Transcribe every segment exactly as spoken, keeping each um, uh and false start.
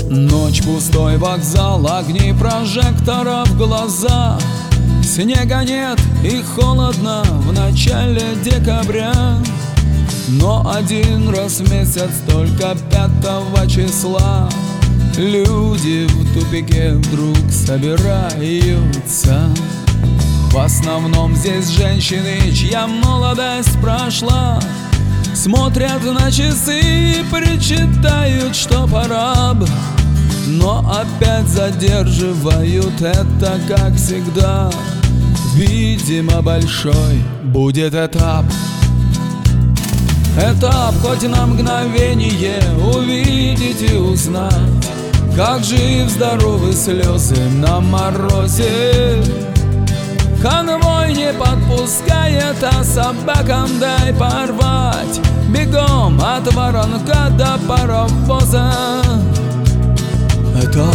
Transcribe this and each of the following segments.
Ночь, пустой вокзал, огни прожектора в глазах. Снега нет и холодно в начале декабря. Но один раз в месяц, только пятого числа, люди в тупике вдруг собираются. В основном здесь женщины, чья молодость прошла, смотрят на часы и причитают, что пора бы, но опять задерживают это, как всегда. Видимо, большой будет этап. Этап, хоть на мгновение увидеть и узнать, как жив-здоровы слезы на морозе. Конвой не подпускает, а собакам дай порвать. Бегом от воронка до паровоза. Этап.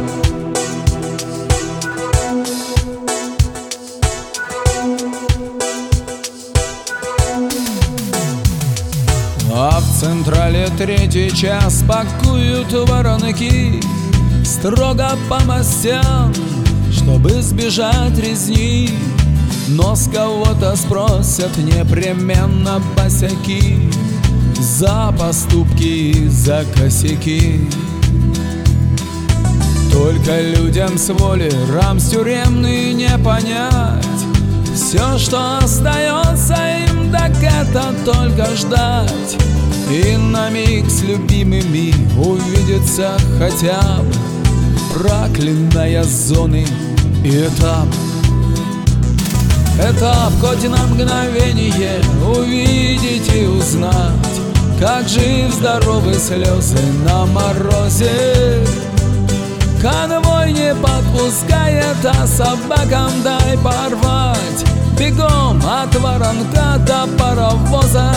А в централе третий час пакуют воронки строго по мастям, чтобы избежать резни. Но с кого-то спросят непременно босяки за поступки и за косяки. Только людям с воли рамс тюремный не понять. Все, что остается им, так это только ждать и на миг с любимыми увидеться хотя бы. Проклятая зоны и этап. Этап, хоть на мгновение увидеть и узнать, как жив-здоровы слезы на морозе. Конвой не подпускает, а собакам дай порвать. Бегом от воронка до паровоза.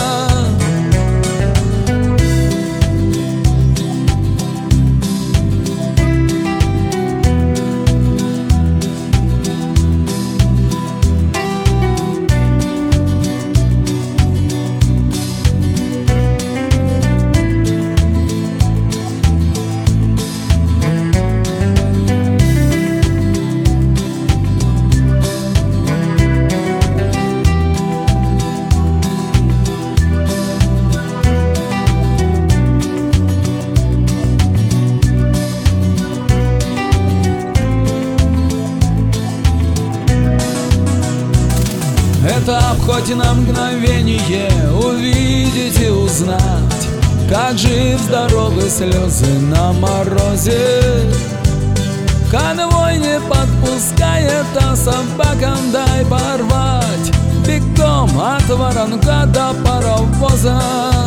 Этап, хоть на мгновение увидеть и узнать, как жив-здоровы слезы на морозе. Конвой не подпускает, а собакам дай порвать. Бегом от воронка до паровоза.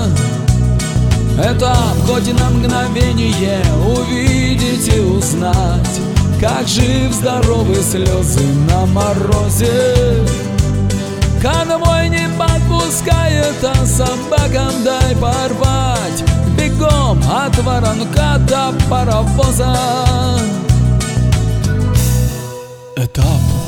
Этап, хоть на мгновение увидеть и узнать, как жив-здоровы слезы на морозе. Конвой не подпускает, а собакам дай порвать. Бегом от воронка до паровоза. Этап.